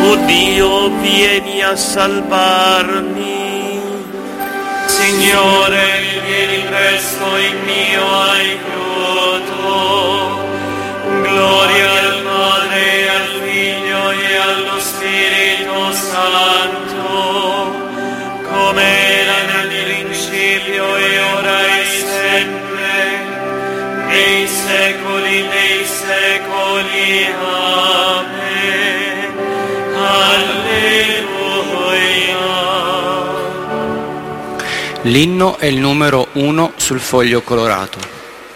O Dio, vieni a salvarmi. Signore, vieni presto in mio aiuto. Gloria al Padre, al Figlio e allo Spirito Santo, come era nel principio e ora e sempre, nei secoli dei secoli. Amen. Alleluia. L'inno è il numero 1 sul foglio colorato.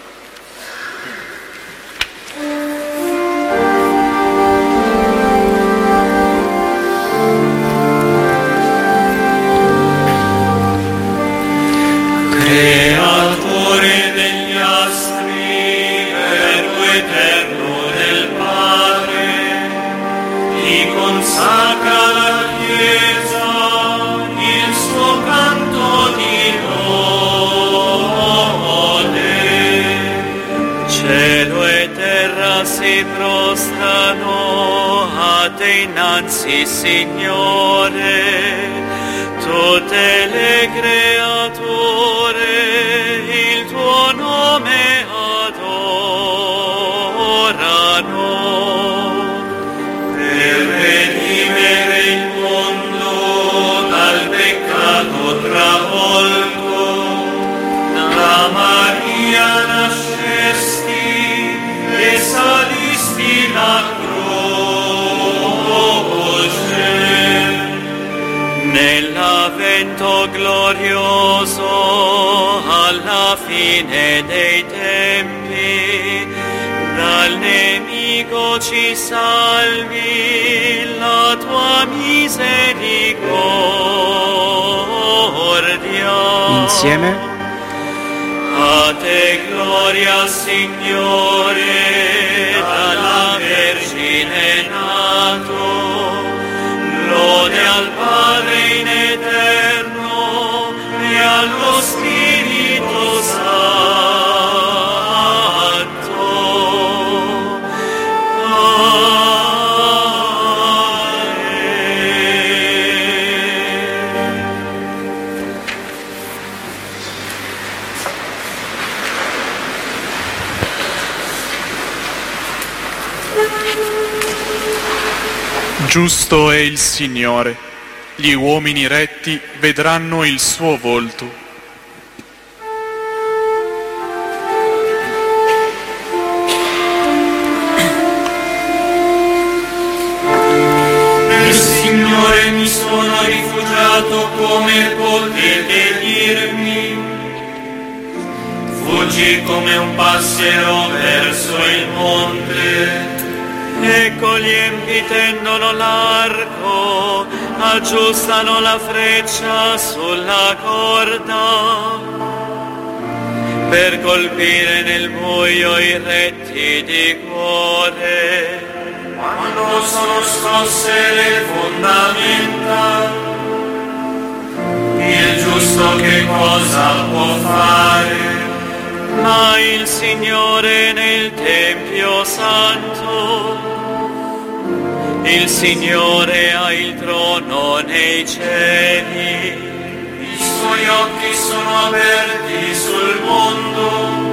Creatore degli astri, Verbo eterno del Padre, ti consacra la Chiesa il suo canto di lode. Cielo e terra si prostrano a te innanzi, Signore. Tutte le creature il tuo nome adorano. Per redimere il mondo dal peccato travolto, da Maria nascesti e salisti la croce. Nell'avvento glorioso alla fine dei tempi, dal nemico ci salvi la tua misericordia. Insieme? A te gloria, Signore, dalla Vergine nato. Lode al Padre in eterno e allo Spirito Santo. Giusto è il Signore, gli uomini retti vedranno il suo volto. Nel Signore mi sono rifugiato, come potete dirmi. Fuggi come un passero verso il monte. Ecco gli empi tendono l'arco, aggiustano la freccia sulla corda, per colpire nel buio i retti di cuore. Quando sono scosse le fondamenta, il giusto che cosa può fare? Ma il Signore nel Tempio Santo, il Signore ha il trono nei cieli, i suoi occhi sono aperti sul mondo,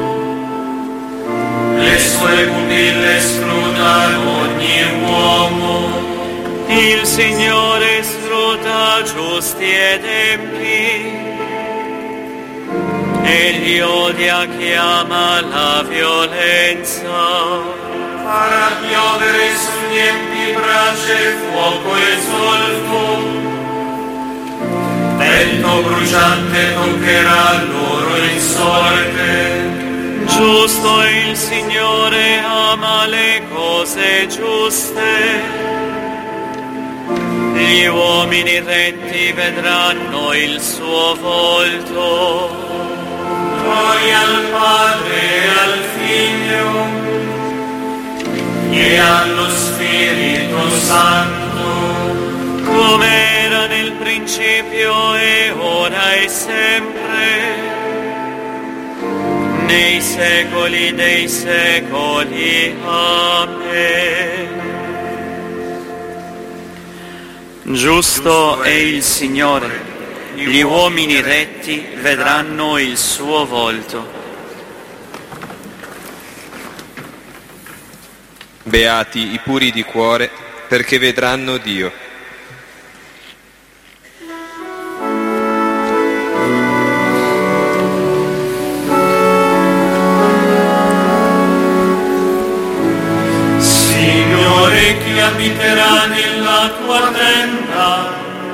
le sue pupille scrutano ogni uomo. Il Signore scruta giusti ed empi, egli odia chi ama la violenza. Farà piovere sugli empi brace, fuoco e zolfo. Vento bruciante toccherà loro in sorte. Giusto è il Signore, ama le cose giuste. Gli uomini retti vedranno il suo volto. Gloria al Padre e al Figlio e allo Spirito Santo, come era nel principio e ora e sempre, nei secoli dei secoli. Amen. Giusto è il Signore, gli uomini retti vedranno il suo volto. Beati i puri di cuore, perché vedranno Dio. Signore, chi abiterà nella tua tenda?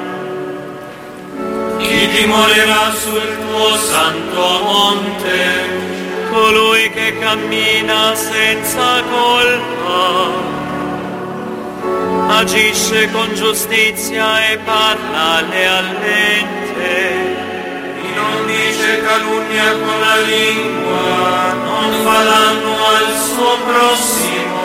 Chi dimorerà sul tuo santo monte? Colui che cammina senza colpa, agisce con giustizia e parla lealmente. Chi non dice calunnia con la lingua, non fa danno al suo prossimo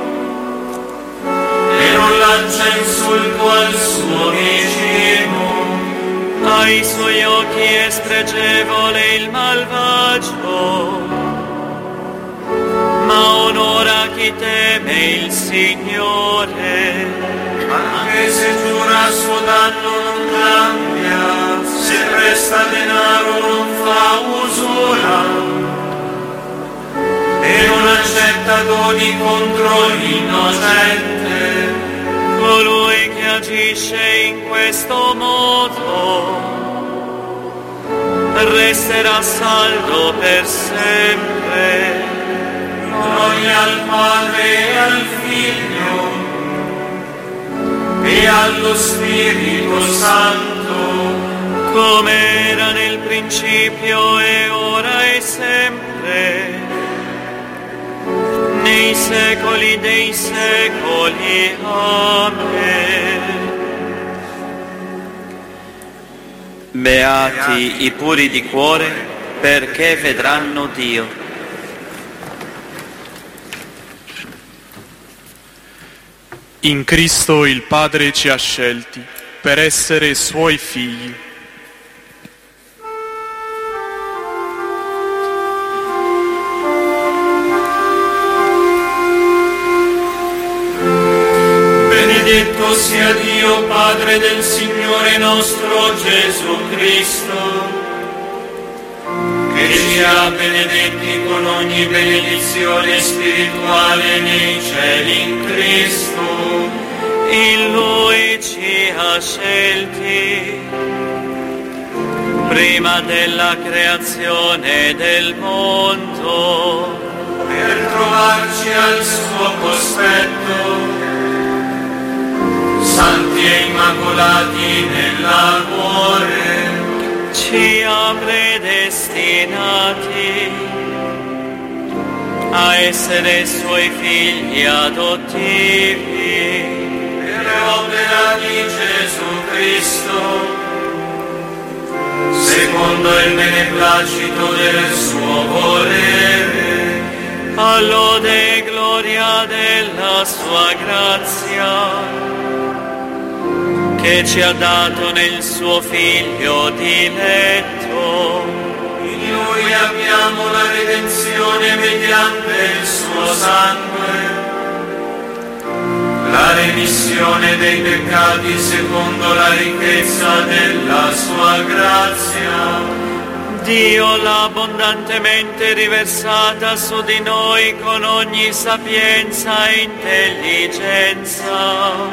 e non lancia insulto al suo vicino. Ai suoi occhi è spregevole il malvagio, ma onora chi teme il Signore. Anche se giura a suo danno non cambia, se presta denaro non fa usura e non accetta doni contro l'innocente. Colui che agisce in questo modo resterà saldo per sempre. Gloria al Padre e al Figlio e allo Spirito Santo, come era nel principio e ora e sempre, nei secoli dei secoli. Amen. Beati i puri di cuore, perché vedranno Dio. In Cristo il Padre ci ha scelti per essere Suoi figli. Benedetto sia Dio, Padre del Signore nostro Gesù Cristo, che ci ha benedetti con ogni benedizione spirituale nei cieli in Cristo. In Lui ci ha scelti prima della creazione del mondo, Per trovarci al suo cospetto, santi e immacolati nell'amore, ci ha predestinati a essere Suoi figli adottivi. per opera di Gesù Cristo, secondo il beneplacito del suo volere, A lode e gloria della Sua grazia, che ci ha dato nel Suo Figlio diletto. in Lui abbiamo la redenzione mediante il suo sangue, la remissione dei peccati secondo la ricchezza della sua grazia. Dio l'ha abbondantemente riversata su di noi con ogni sapienza e intelligenza,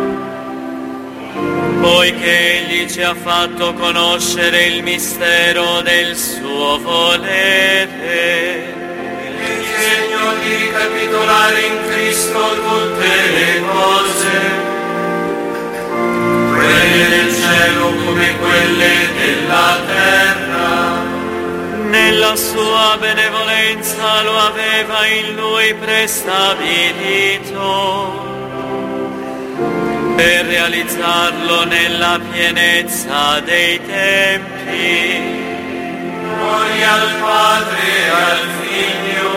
poiché Egli ci ha fatto conoscere il mistero del suo volere. Il disegno di ricapitolare in Cristo tutte le cose, quelle del cielo come quelle della terra. Nella sua benevolenza lo aveva in Lui prestabilito, per realizzarlo nella pienezza dei tempi. Gloria al Padre e al Figlio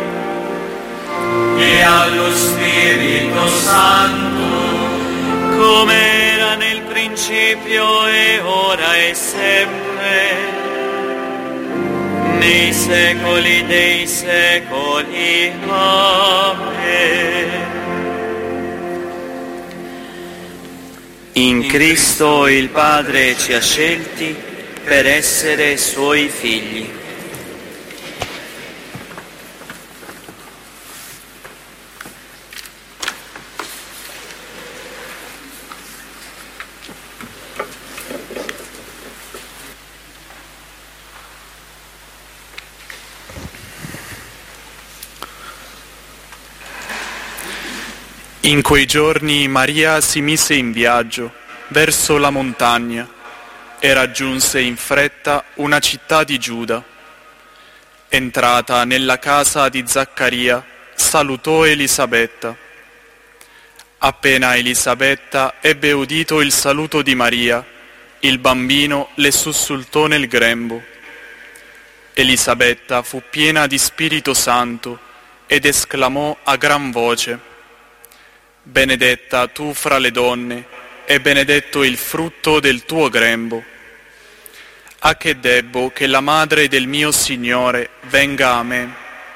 e allo Spirito Santo, come era nel principio e ora e sempre, nei secoli dei secoli. Amen. In Cristo il Padre ci ha scelti per essere Suoi figli. In quei giorni Maria si mise in viaggio verso la montagna e raggiunse in fretta una città di Giuda. Entrata nella casa di Zaccaria, salutò Elisabetta. Appena Elisabetta ebbe udito il saluto di Maria, il bambino le sussultò nel grembo. Elisabetta fu piena di Spirito Santo ed esclamò a gran voce: «Benedetta tu fra le donne, e benedetto il frutto del tuo grembo. A che debbo che la madre del mio Signore venga a me?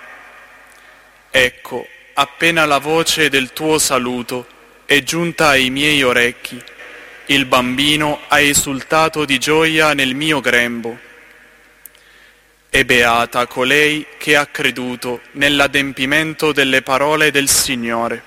Ecco, appena la voce del tuo saluto è giunta ai miei orecchi, il bambino ha esultato di gioia nel mio grembo. E beata colei che ha creduto nell'adempimento delle parole del Signore».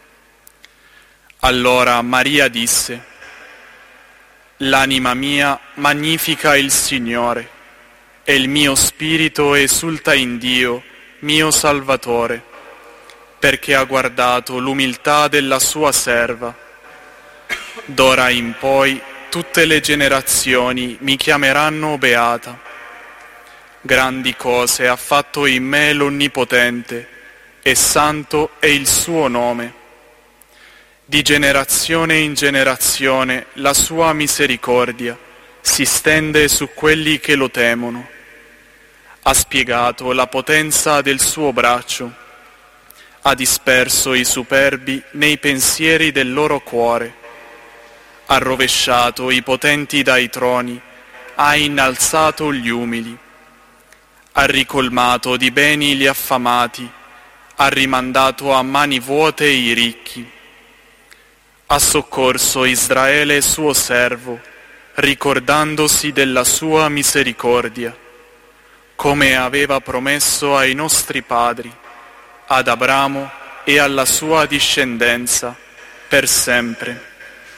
Allora Maria disse: «L'anima mia magnifica il Signore, e il mio spirito esulta in Dio, mio Salvatore, perché ha guardato l'umiltà della sua serva. D'ora in poi tutte le generazioni mi chiameranno beata. Grandi cose ha fatto in me l'Onnipotente, e santo è il suo nome. Di generazione in generazione la sua misericordia si stende su quelli che lo temono. Ha spiegato la potenza del suo braccio, ha disperso i superbi nei pensieri del loro cuore, ha rovesciato i potenti dai troni, ha innalzato gli umili, ha ricolmato di beni gli affamati, ha rimandato a mani vuote i ricchi. Ha soccorso Israele suo servo, ricordandosi della sua misericordia, come aveva promesso ai nostri padri, ad Abramo e alla sua discendenza, per sempre».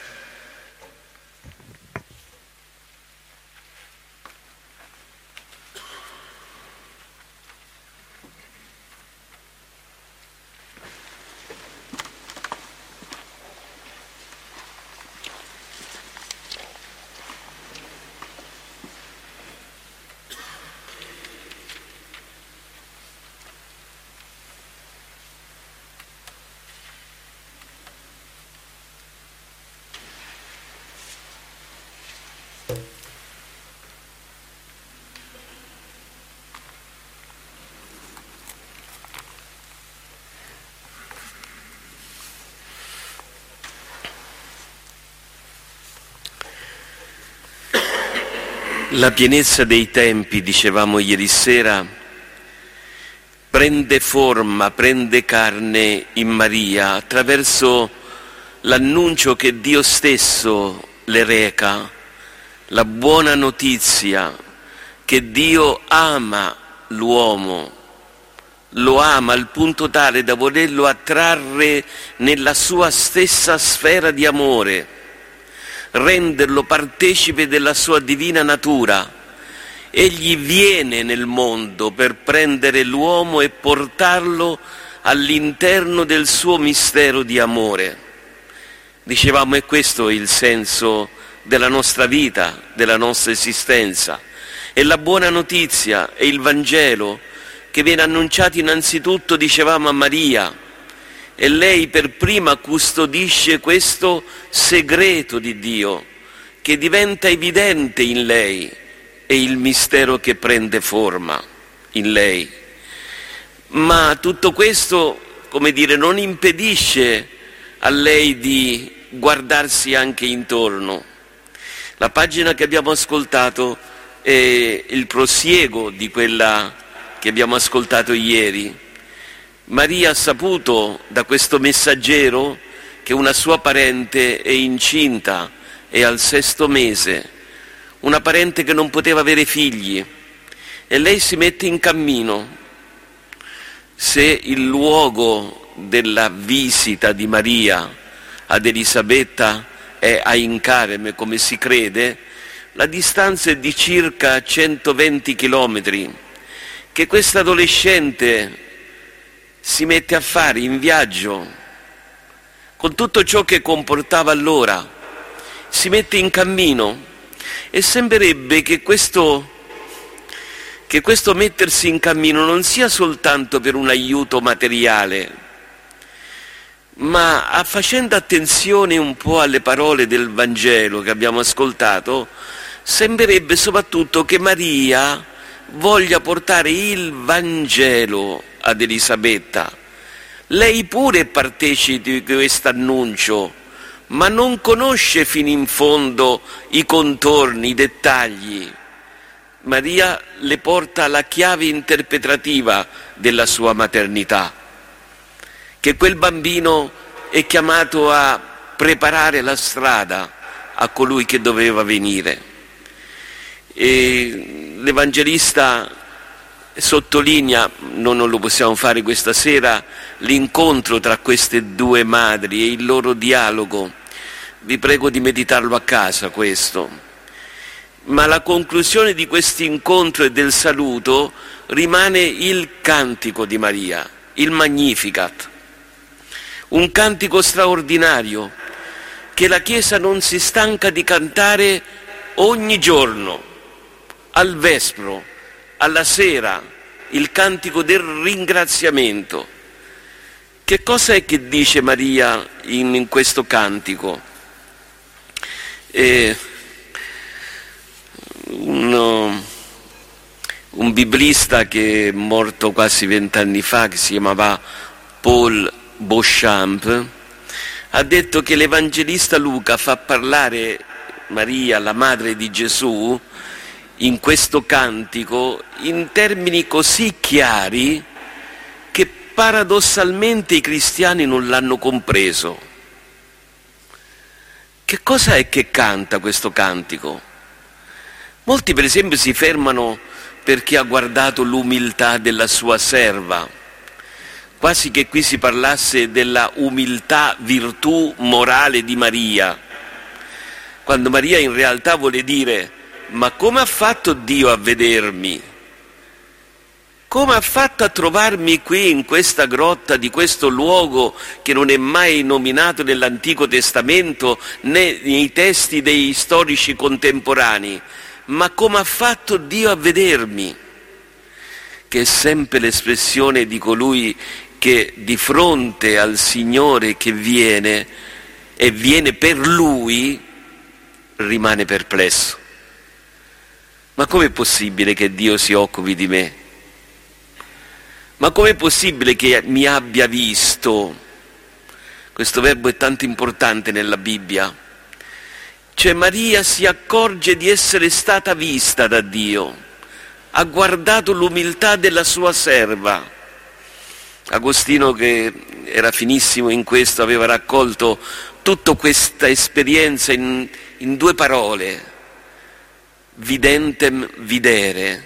La pienezza dei tempi, dicevamo ieri sera, prende forma, prende carne in Maria attraverso l'annuncio che Dio stesso le reca, la buona notizia che Dio ama l'uomo, lo ama al punto tale da volerlo attrarre nella sua stessa sfera di amore, renderlo partecipe della sua divina natura. Egli viene nel mondo per prendere l'uomo e portarlo all'interno del suo mistero di amore. Dicevamo, è questo il senso della nostra vita, della nostra esistenza. È la buona notizia, è il Vangelo che viene annunciato innanzitutto, dicevamo, a Maria, e lei per prima custodisce questo segreto di Dio che diventa evidente in lei, è il mistero che prende forma in lei. Ma tutto questo, come dire, non impedisce a lei di guardarsi anche intorno. La pagina che abbiamo ascoltato è il prosieguo di quella che abbiamo ascoltato ieri. Maria ha saputo da questo messaggero che una sua parente è incinta è al 6° mese, una parente che non poteva avere figli, e lei si mette in cammino. Se il luogo della visita di Maria ad Elisabetta è a Incareme, come si crede, la distanza è di circa 120 chilometri, che questa adolescente si mette a fare in viaggio, con tutto ciò che comportava allora, si mette in cammino, e sembrerebbe che questo mettersi in cammino non sia soltanto per un aiuto materiale, ma facendo attenzione un po' alle parole del Vangelo che abbiamo ascoltato, sembrerebbe soprattutto che Maria voglia portare il Vangelo ad Elisabetta. Lei pure è partecipe di questo annuncio, ma non conosce fino in fondo i contorni, i dettagli. Maria le porta la chiave interpretativa della sua maternità, che quel bambino è chiamato a preparare la strada a colui che doveva venire. E l'Evangelista sottolinea, non lo possiamo fare questa sera, l'incontro tra queste due madri e il loro dialogo. Vi prego di meditarlo a casa questo. Ma la conclusione di questo incontro e del saluto rimane il cantico di Maria, il Magnificat. Un cantico straordinario che la Chiesa non si stanca di cantare ogni giorno, al vespro, alla sera, il cantico del ringraziamento. Che cosa è che dice Maria in questo cantico? Un biblista che è morto quasi 20 anni fa, che si chiamava Paul Beauchamp, ha detto che l'Evangelista Luca fa parlare Maria, la madre di Gesù, in questo cantico in termini così chiari che paradossalmente i cristiani non l'hanno compreso. Che cosa è che canta questo cantico? Molti per esempio si fermano perché ha guardato l'umiltà della sua serva, quasi che qui si parlasse della umiltà virtù morale di Maria, quando Maria in realtà vuole dire: ma come ha fatto Dio a vedermi? Come ha fatto a trovarmi qui in questa grotta di questo luogo che non è mai nominato nell'Antico Testamento né nei testi dei storici contemporanei? Ma come ha fatto Dio a vedermi? Che è sempre l'espressione di colui che di fronte al Signore che viene e viene per Lui rimane perplesso. Ma com'è possibile che Dio si occupi di me? Ma com'è possibile che mi abbia visto? Questo verbo è tanto importante nella Bibbia. Cioè Maria si accorge di essere stata vista da Dio, ha guardato l'umiltà della sua serva. Agostino, che era finissimo in questo, aveva raccolto tutta questa esperienza in 2 parole: videntem videre,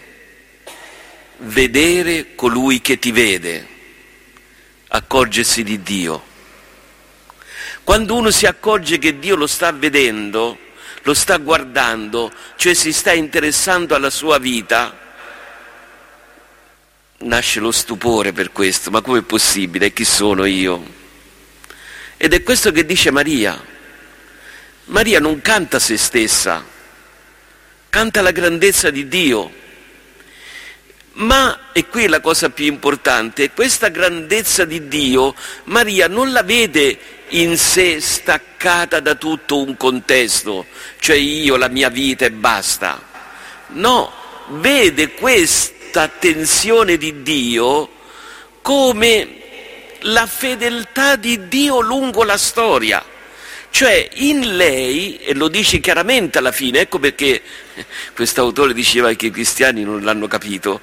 vedere colui che ti vede, accorgersi di Dio. Quando uno si accorge che Dio lo sta vedendo, lo sta guardando, cioè si sta interessando alla sua vita, nasce lo stupore per questo. Ma com'è possibile? Chi sono io? Ed è questo che dice Maria. Maria non canta se stessa, canta la grandezza di Dio. Ma, e qui è la cosa più importante, questa grandezza di Dio Maria non la vede in sé staccata da tutto un contesto, cioè io, la mia vita e basta. No, vede questa attenzione di Dio come la fedeltà di Dio lungo la storia. Cioè in lei, e lo dice chiaramente alla fine, ecco perché quest'autore diceva che i cristiani non l'hanno capito,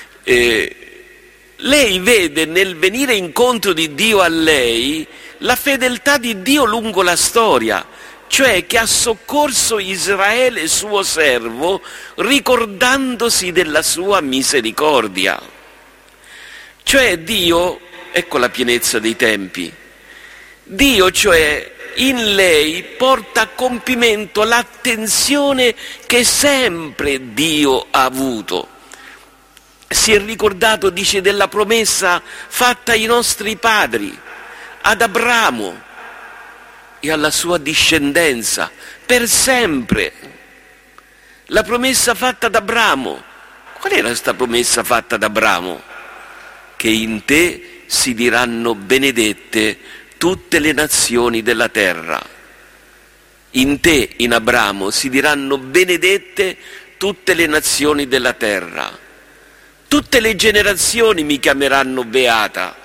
lei vede nel venire incontro di Dio a lei la fedeltà di Dio lungo la storia. cioè che ha soccorso Israele suo servo, ricordandosi della sua misericordia. Cioè Dio, ecco la pienezza dei tempi, Dio cioè in lei porta a compimento l'attenzione che sempre Dio ha avuto. Si è ricordato, dice, della promessa fatta ai nostri padri, ad Abramo e alla sua discendenza, per sempre. La promessa fatta ad Abramo, qual era questa promessa fatta ad Abramo? Che in te si diranno benedette tutte le nazioni della terra. In te, in Abramo, si diranno benedette tutte le nazioni della terra. Tutte le generazioni mi chiameranno beata.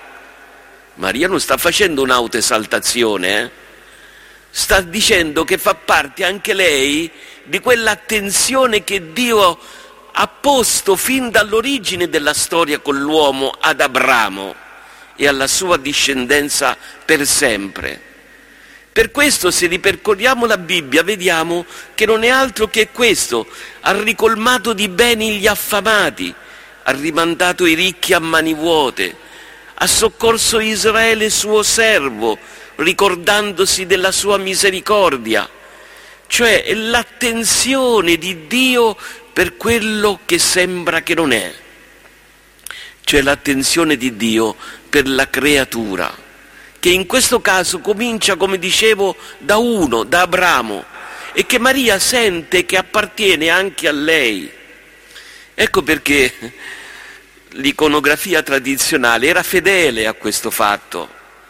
Maria non sta facendo un'autoesaltazione, sta dicendo che fa parte anche lei di quell'attenzione che Dio ha posto fin dall'origine della storia con l'uomo ad Abramo e alla sua discendenza per sempre. Per questo, se ripercorriamo la Bibbia, vediamo che non è altro che questo: ha ricolmato di beni gli affamati, ha rimandato i ricchi a mani vuote, ha soccorso Israele suo servo, ricordandosi della sua misericordia. Cioè è l'attenzione di Dio per quello che sembra che non è. Cioè l'attenzione di Dio per la creatura, che in questo caso comincia, come dicevo, da Abramo, e che Maria sente che appartiene anche a lei. Ecco perché l'iconografia tradizionale era fedele a questo fatto.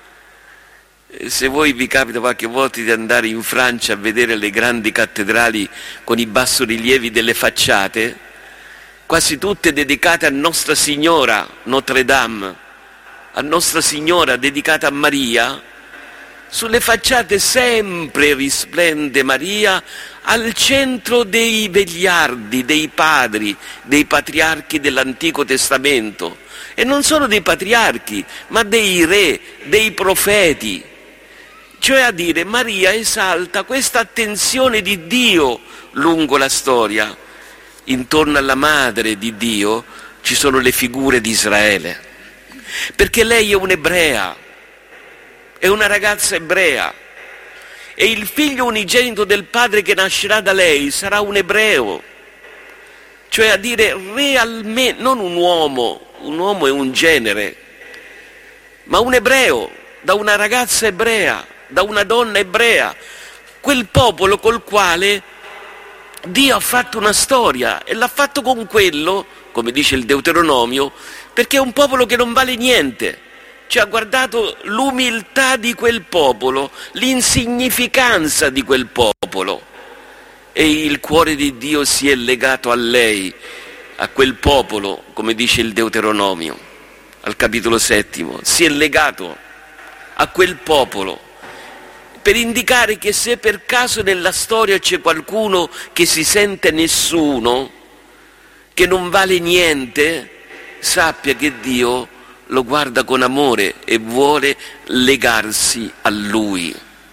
Se voi vi capita qualche volta di andare in Francia a vedere le grandi cattedrali con i bassorilievi delle facciate, quasi tutte dedicate a Nostra Signora, Notre Dame, a Nostra Signora dedicata a Maria, sulle facciate sempre risplende Maria al centro dei vegliardi, dei padri, dei patriarchi dell'Antico Testamento, e non solo dei patriarchi, ma dei re, dei profeti. Cioè a dire, Maria esalta questa attenzione di Dio lungo la storia. Intorno alla madre di Dio ci sono le figure di Israele, perché lei è un'ebrea, è una ragazza ebrea, e il figlio unigenito del padre che nascerà da lei sarà un ebreo. Cioè a dire, realmente, non un uomo è un genere, ma un ebreo, da una ragazza ebrea, da una donna ebrea, quel popolo col quale Dio ha fatto una storia, e l'ha fatto con quello, come dice il Deuteronomio, perché è un popolo che non vale niente. Cioè ha guardato l'umiltà di quel popolo, l'insignificanza di quel popolo, e il cuore di Dio si è legato a lei, a quel popolo, come dice il Deuteronomio, al capitolo 7, si è legato a quel popolo, per indicare che se per caso nella storia c'è qualcuno che si sente nessuno, che non vale niente, sappia che Dio lo guarda con amore e vuole legarsi a Lui.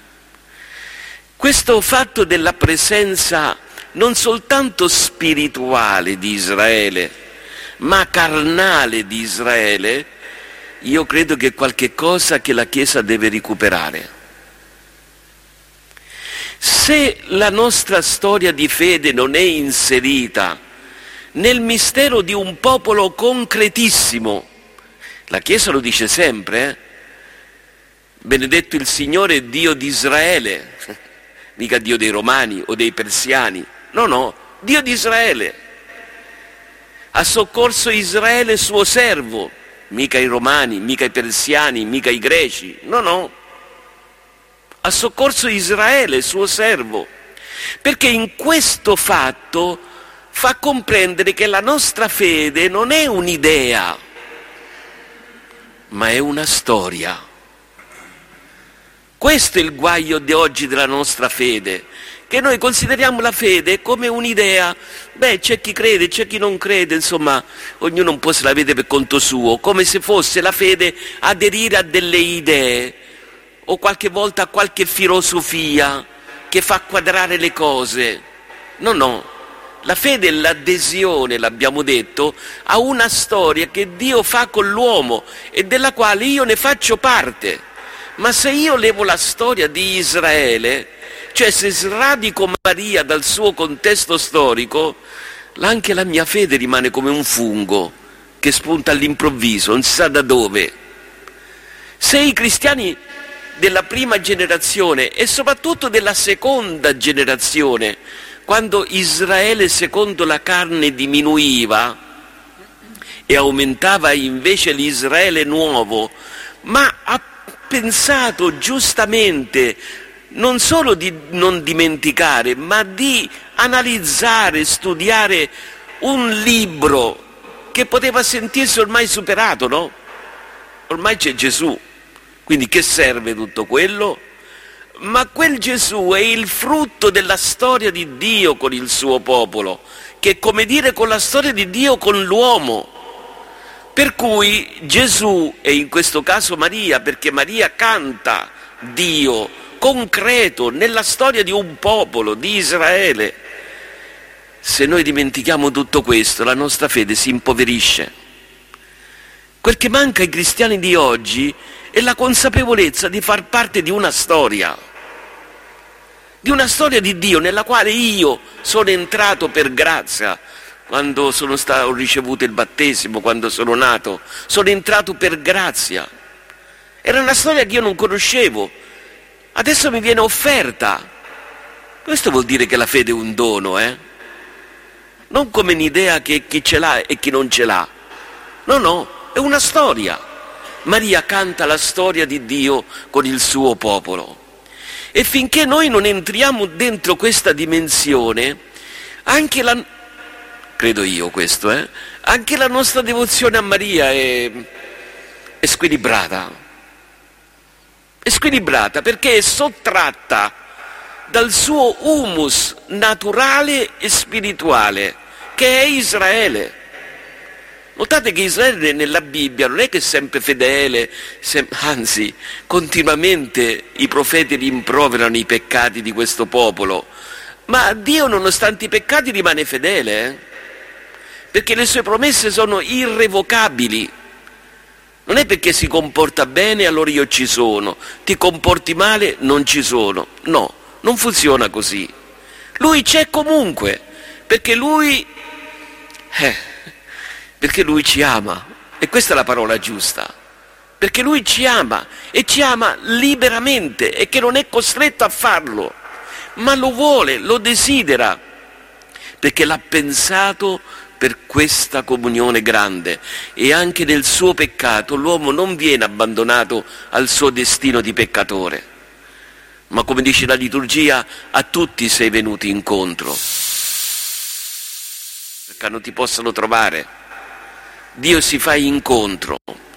Questo fatto della presenza non soltanto spirituale di Israele, ma carnale di Israele, io credo che è qualche cosa che la Chiesa deve recuperare. Se la nostra storia di fede non è inserita nel mistero di un popolo concretissimo, la Chiesa lo dice sempre, benedetto il Signore Dio di Israele, mica Dio dei Romani o dei Persiani, no, Dio di Israele, ha soccorso Israele suo servo, mica i Romani, mica i Persiani, mica i Greci, no, ha soccorso Israele suo servo, perché in questo fatto fa comprendere che la nostra fede non è un'idea, ma è una storia. Questo è il guaio di oggi della nostra fede, che noi consideriamo la fede come un'idea. C'è chi crede, c'è chi non crede, insomma, ognuno un po' se la vede per conto suo, come se fosse la fede aderire a delle idee, o qualche volta a qualche filosofia, che fa quadrare le cose. No. La fede è l'adesione, l'abbiamo detto, a una storia che Dio fa con l'uomo e della quale io ne faccio parte. Ma se io levo la storia di Israele, cioè se sradico Maria dal suo contesto storico, anche la mia fede rimane come un fungo che spunta all'improvviso, non si sa da dove. Se i cristiani della prima generazione e soprattutto della seconda generazione, quando Israele secondo la carne diminuiva e aumentava invece l'Israele nuovo, ma ha pensato giustamente non solo di non dimenticare, ma di analizzare, studiare un libro che poteva sentirsi ormai superato, no? Ormai c'è Gesù, quindi che serve tutto quello? Ma quel Gesù è il frutto della storia di Dio con il suo popolo, che è come dire con la storia di Dio con l'uomo. Per cui Gesù, e in questo caso Maria, perché Maria canta Dio concreto nella storia di un popolo, di Israele. Se noi dimentichiamo tutto questo, la nostra fede si impoverisce. Quel che manca ai cristiani di oggi è la consapevolezza di far parte di una storia di Dio nella quale io sono entrato per grazia. Quando ho ricevuto il battesimo, quando sono nato, sono entrato per grazia. Era una storia che io non conoscevo, adesso mi viene offerta. Questo vuol dire che la fede è un dono, non come un'idea che chi ce l'ha e chi non ce l'ha. No, è una storia. Maria canta la storia di Dio con il suo popolo. E finché noi non entriamo dentro questa dimensione, credo io questo, anche la nostra devozione a Maria è squilibrata. È squilibrata perché è sottratta dal suo humus naturale e spirituale, che è Israele. Notate che Israele nella Bibbia non è che è sempre fedele, anzi, continuamente i profeti rimproverano i peccati di questo popolo, ma Dio nonostante i peccati rimane fedele, perché le sue promesse sono irrevocabili. Non è perché si comporta bene allora io ci sono, ti comporti male non ci sono. No, non funziona così. Lui c'è comunque, perché lui ci ama, e questa è la parola giusta, perché lui ci ama e ci ama liberamente e che non è costretto a farlo, ma lo vuole, lo desidera, perché l'ha pensato per questa comunione grande. E anche nel suo peccato l'uomo non viene abbandonato al suo destino di peccatore, ma come dice la liturgia, a tutti sei venuto incontro, perché non ti possano trovare. Dio si fa incontro.